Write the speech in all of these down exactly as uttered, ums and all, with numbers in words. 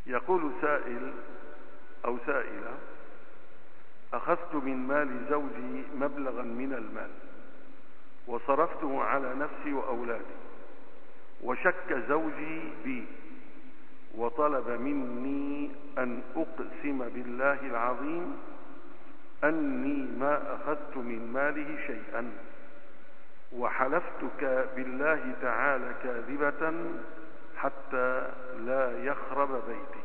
يقول سائل أو سائلة: أخذت من مال زوجي مبلغا من المال وصرفته على نفسي وأولادي، وشك زوجي بي وطلب مني أن أقسم بالله العظيم أني ما أخذت من ماله شيئا، وحلفتك بالله تعالى كاذبة حتى لا يخرب بيتي.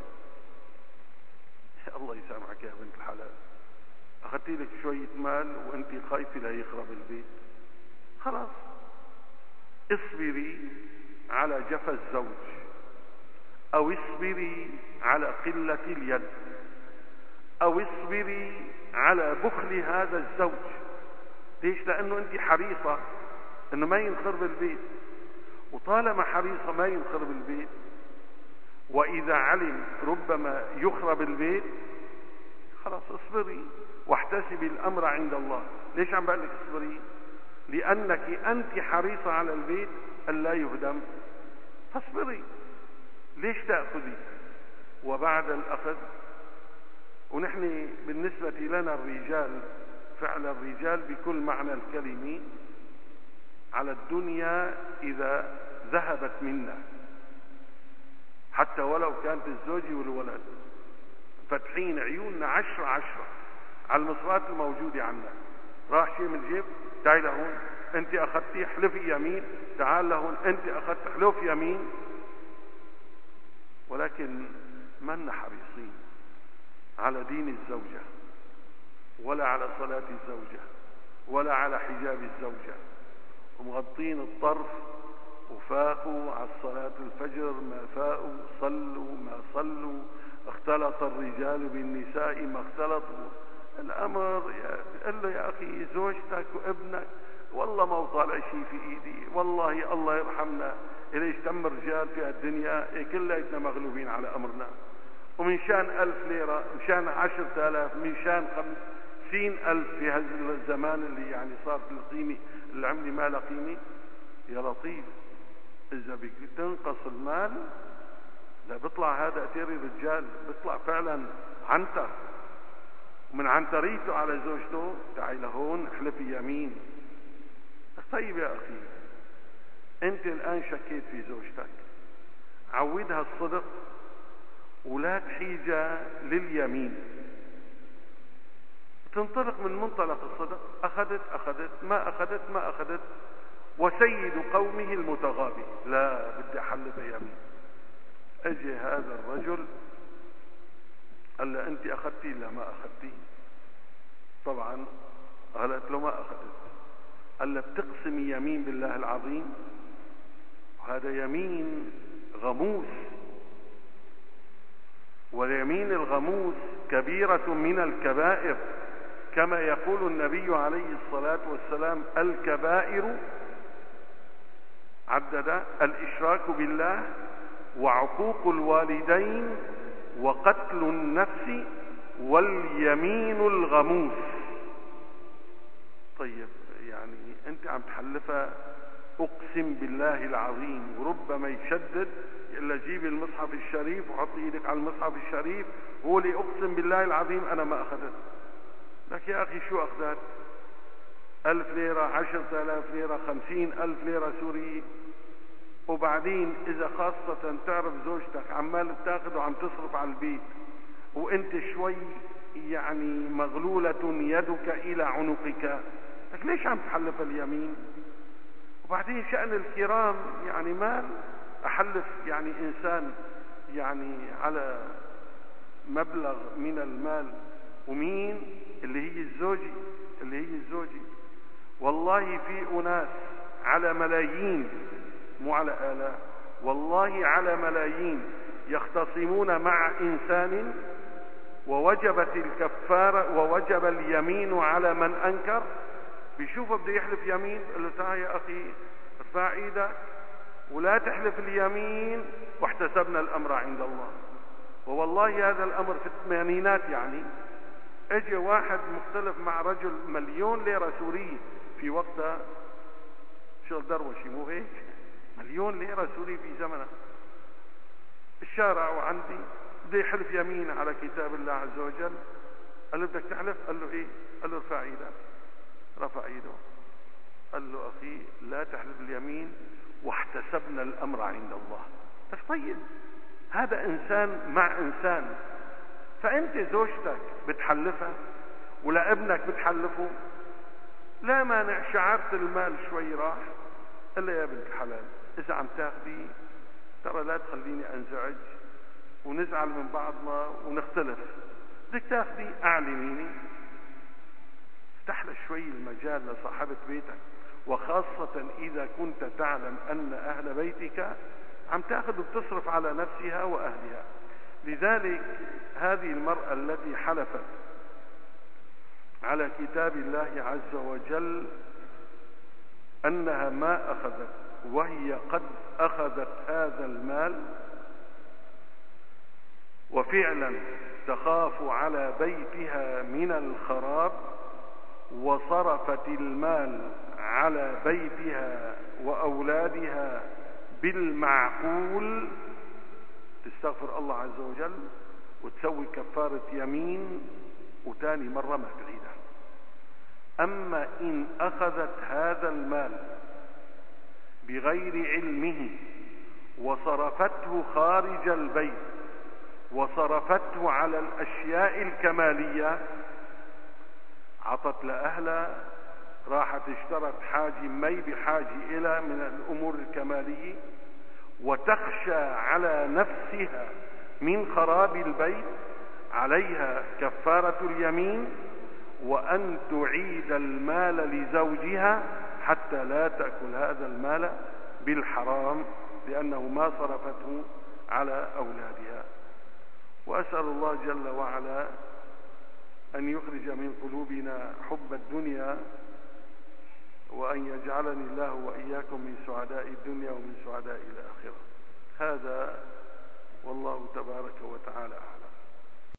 الله يسامحك يا بنت الحلال، أخذتي لك شوية مال وأنت خايفة لا يخرب البيت، خلاص اصبري على جفا الزوج، أو اصبري على قلة اليد، أو اصبري على بخل هذا الزوج. ليش؟ لأنه أنت حريصة أنه ما ينخرب البيت، وطالما حريصة ما ينخرب البيت، وإذا علم ربما يخرب البيت، خلاص اصبري واحتسبي الأمر عند الله. ليش عم بقول لك اصبري؟ لأنك أنت حريصة على البيت ألا يهدم، فاصبري. ليش تأخذي؟ وبعد الأخذ، ونحن بالنسبة لنا الرجال فعل الرجال بكل معنى الكلمة على الدنيا إذا ذهبت منا، حتى ولو كانت الزوج والولد، فتحين عيوننا عشرة عشرة على المصرات الموجودة عنا. راح شيء من الجيب، تعال لهون انت اخذتي، حلفي يمين، تعال لهون انت اخذت، حلف يمين. ولكن ما حريصين على دين الزوجة، ولا على صلاة الزوجة، ولا على حجاب الزوجة، ومغطين الطرف، وفاقوا على الصلاة الفجر ما فاقوا، صلوا ما صلوا، اختلط الرجال بالنساء ما اختلطوا. الأمر قال له: يا أخي زوجتك وابنك والله ما طالع شيء في إيدي، والله الله يرحمنا إليش تم رجال في الدنيا كليتنا مغلوبين على أمرنا، ومن شان ألف ليرة، من شان عشرة آلاف، من شان خمسين ألف في هذا الزمان اللي يعني صار في القيمة العملة ما لا قيمة. يا لطيف، إذا بتنقص المال لا بيطلع هذا أتيري رجال، بيطلع فعلا عنتر، ومن عنتريته على زوجته تعي لهون احلفي يمين. طيب يا أخي، أنت الآن شكيت في زوجتك، عودها الصدق ولا تحيج لليمين، تنطلق من منطلق الصدق. أخذت أخذت، ما أخذت ما أخذت، وسيد قومه المتغابي لا بدي أحلف يمين. أجي هذا الرجل قال له: أنت أخذتي؟ لا ما أخذتي. طبعا قالت له: ما أخذت. قال له: بتقسم يمين بالله العظيم؟ وهذا يمين غموس، واليمين الغموس كبيرة من الكبائر، كما يقول النبي عليه الصلاة والسلام: الكبائر عدد الإشراك بالله، وعقوق الوالدين، وقتل النفس، واليمين الغموس. طيب يعني أنت عم تحلفها أقسم بالله العظيم، وربما يشدد إلا جيب المصحف الشريف وحط إيدك على المصحف الشريف وقولي أقسم بالله العظيم أنا ما أخذت. لك يا أخي شو أخذت؟ ألف ليرة، عشرة آلاف ليرة، خمسين ألف ليرة سورية. وبعدين إذا خاصة تعرف زوجتك عمال بتاخذ وعم تصرف على البيت، وأنت شوي يعني مغلولة يدك إلى عنقك، لك ليش عم تحلف اليمين؟ وبعدين شأن الكرام يعني مال أحلف يعني إنسان يعني على مبلغ من المال، ومين اللي هي الزوجي، اللي هي الزوجي. والله في أناس على ملايين، مو على آلاف، والله على ملايين يختصمون مع إنسان ووجبت الكفارة ووجب اليمين على من أنكر، بيشوفه بده يحلف يمين، قال له: تعال يا أخي ارفع ايدك ولا تحلف اليمين، واحتسبنا الأمر عند الله. ووالله هذا الأمر في الثمانينات يعني اجى واحد مختلف مع رجل مليون ليرة سورية في وقتها، شغل دروشي مو هيك؟ مليون ليرة سوري في زمنه. الشارع وعندي بده يحلف يمين على كتاب الله عز وجل. قال له بدك تحلف؟ قال له ايه؟ قال له ارفع ايدك. رفع ايده. قال له اخي لا تحلف اليمين واحتسبنا الامر عند الله. طيب هذا انسان مع انسان، فانت زوجتك بتحلفها ولا ابنك بتحلفه، لا مانع شعرت المال شوي راح، قال له يا بنت الحلال اذا عم تاخذي ترى لا تخليني انزعج ونزعل من بعضنا ونختلف، بدك تاخذي اعلميني. افتح له شوي المجال لصاحبة بيتك، وخاصة اذا كنت تعلم ان اهل بيتك عم تاخذ وبتصرف على نفسها واهلها. لذلك هذه المرأة التي حلفت على كتاب الله عز وجل انها ما اخذت وهي قد اخذت هذا المال، وفعلا تخاف على بيتها من الخراب، وصرفت المال على بيتها واولادها بالمعقول، تستغفر الله عز وجل وتسوي كفارة يمين وتاني مرة ما تعيدها. اما ان اخذت هذا المال بغير علمه وصرفته خارج البيت وصرفته على الاشياء الكمالية، عطت لأهلها، راحت اشترت حاجة مي بحاجة إلى من الأمور الكمالية، وتخشى على نفسها من خراب البيت، عليها كفارة اليمين وأن تعيد المال لزوجها حتى لا تأكل هذا المال بالحرام، لأنه ما صرفته على أولادها. وأسأل الله جل وعلا أن يخرج من قلوبنا حب الدنيا، وأن يجعلني الله وإياكم من سعداء الدنيا ومن سعداء الآخرة. هذا والله تبارك وتعالى أعلم.